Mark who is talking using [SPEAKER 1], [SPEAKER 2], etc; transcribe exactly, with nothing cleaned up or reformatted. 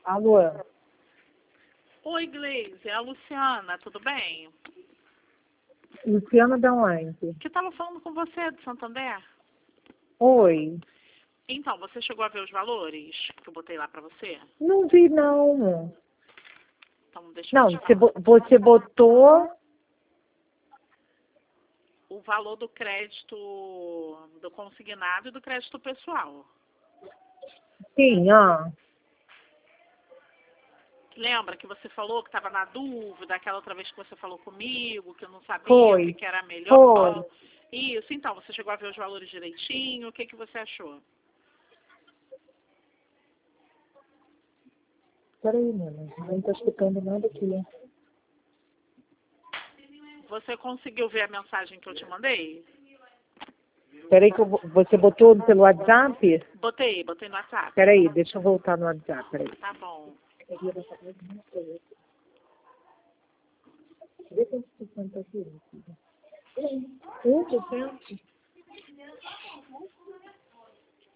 [SPEAKER 1] Alô?
[SPEAKER 2] Oi, Gleise, é a Luciana, tudo bem?
[SPEAKER 1] Luciana da onde?
[SPEAKER 2] Que estava falando com você do Santander.
[SPEAKER 1] Oi.
[SPEAKER 2] Então, você chegou a ver os valores que eu botei lá pra você?
[SPEAKER 1] Não vi, não.
[SPEAKER 2] Então, deixa eu
[SPEAKER 1] Não,
[SPEAKER 2] te
[SPEAKER 1] você,
[SPEAKER 2] falar.
[SPEAKER 1] bo- você botou...
[SPEAKER 2] O valor do crédito do consignado e do crédito pessoal.
[SPEAKER 1] Sim, ó.
[SPEAKER 2] Lembra que você falou que estava na dúvida, aquela outra vez que você falou comigo, que eu não sabia
[SPEAKER 1] Foi.
[SPEAKER 2] o que, que era melhor?
[SPEAKER 1] Foi.
[SPEAKER 2] Isso, então, você chegou a ver os valores direitinho, o que, que você achou?
[SPEAKER 1] Peraí, menina. Não tô escutando nada aqui.
[SPEAKER 2] Você conseguiu ver a mensagem que eu te mandei?
[SPEAKER 1] Peraí que eu vou... Você botou pelo WhatsApp?
[SPEAKER 2] Botei, botei no WhatsApp.
[SPEAKER 1] Peraí, deixa eu voltar no WhatsApp, peraí.
[SPEAKER 2] Tá bom.
[SPEAKER 1] Vê quanto por cento tá aqui. um por cento?